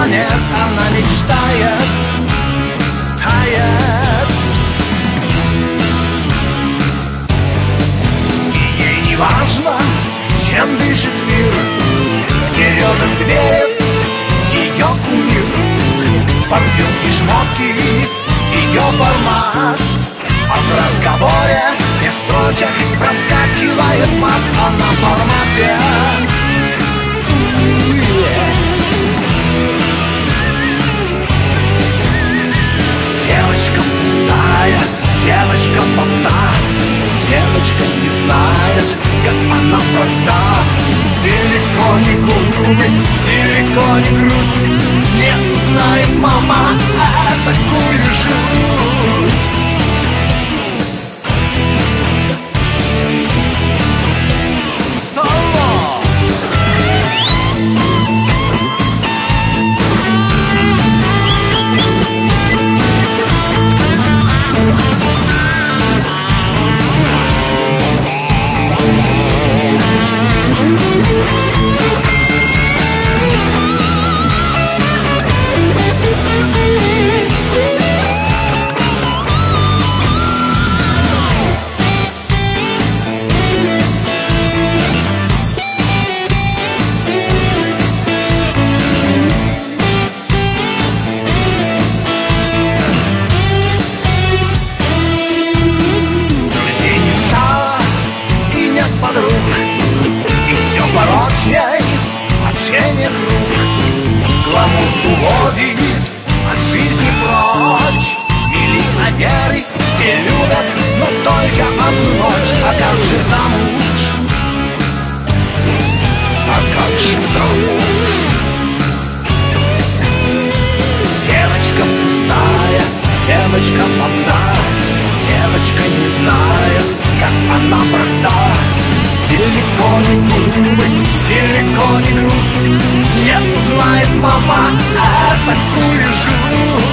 нет, она мечтает, тает. И ей не важно, чем дышит мир. Сережа Зверев, ее кумир. Парфюм и шмотки, ее формат. А в разговоре без строчек проскакивает мат. А на формате девочка пустая, девочка попса. Девочка не знает, как она проста. Силиконе губы, силиконе грудь. Не знает мама такую жуть. Общение круг, гламур уводит от жизни прочь. Миллионеры те любят, но только одну ночь. А как же замуж? А как же замуж? Девочка пустая, девочка попса. Девочка не знает, как она проста. Силиконе губы, силиконе грудь. Не узнает мама такую жуть.